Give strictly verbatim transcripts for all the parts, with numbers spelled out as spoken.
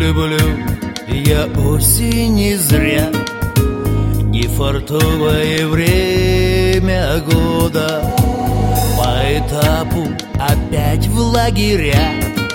люблю я осень не зря, не фартовое время года. По этапу опять в лагеря,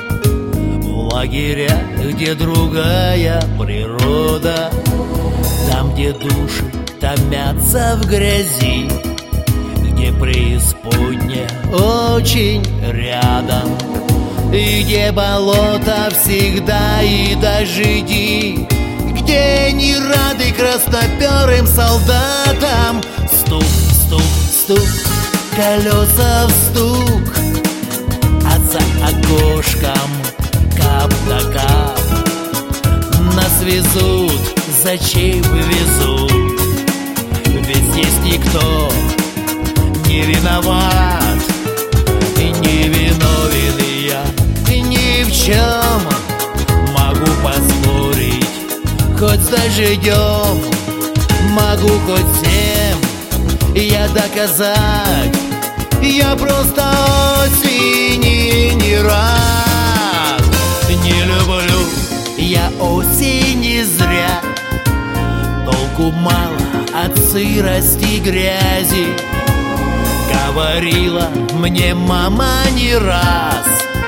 в лагеря, где другая природа, там, где души томятся в грязи, где преисподняя очень рядом, и где болото всегда и дожди, где не рады красноперым солдатам. Стук, стук, стук, колеса в стук, а за окошком кап да кап. Нас везут, зачем везут? Ведь здесь никто не виноват, и не виновен я ни в чем. Могу поспорить хоть с дождем, могу хоть всем я доказать, я просто осени не рад. Не люблю я осень зря, толку мало от сырости и грязи. Говорила мне мама не раз: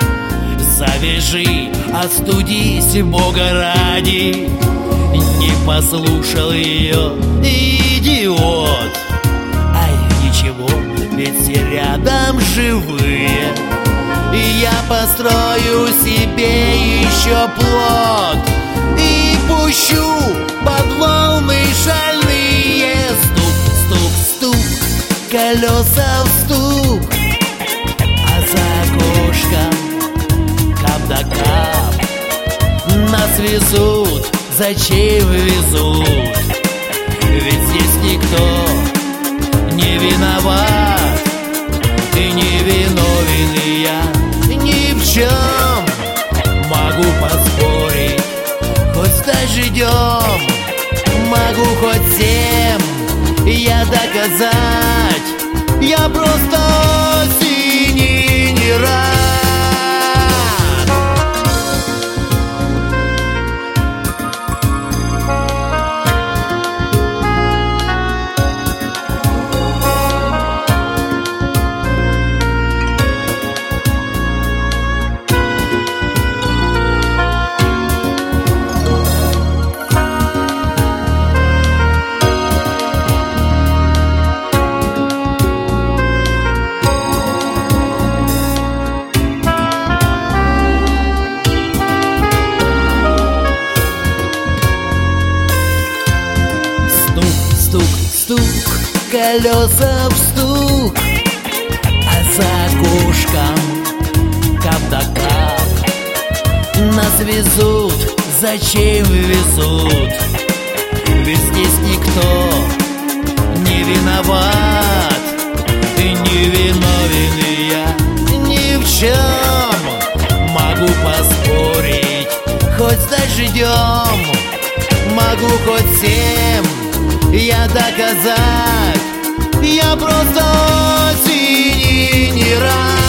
завяжи, остудись, Бога ради. Не послушал ее идиот. Ай, ничего, ведь все рядом живые, и я построю себе еще плот и пущу под волны шальные. Стук, стук, стук, колеса в стук, а за окошком кап да кап. Нас везут, зачем везут? Ведь здесь никто не виноват, и не виновен я ни в чем. Могу поспорить хоть с дождем, могу хоть всем я доказать, я просто осени не рад. Стук, колеса в стук, а за окошком кап да кап. Нас везут, зачем везут? Ведь здесь никто не виноват, и не виновен я ни в чем. Могу поспорить хоть с дождем, могу хоть всем я доказать, я просто осени не рад.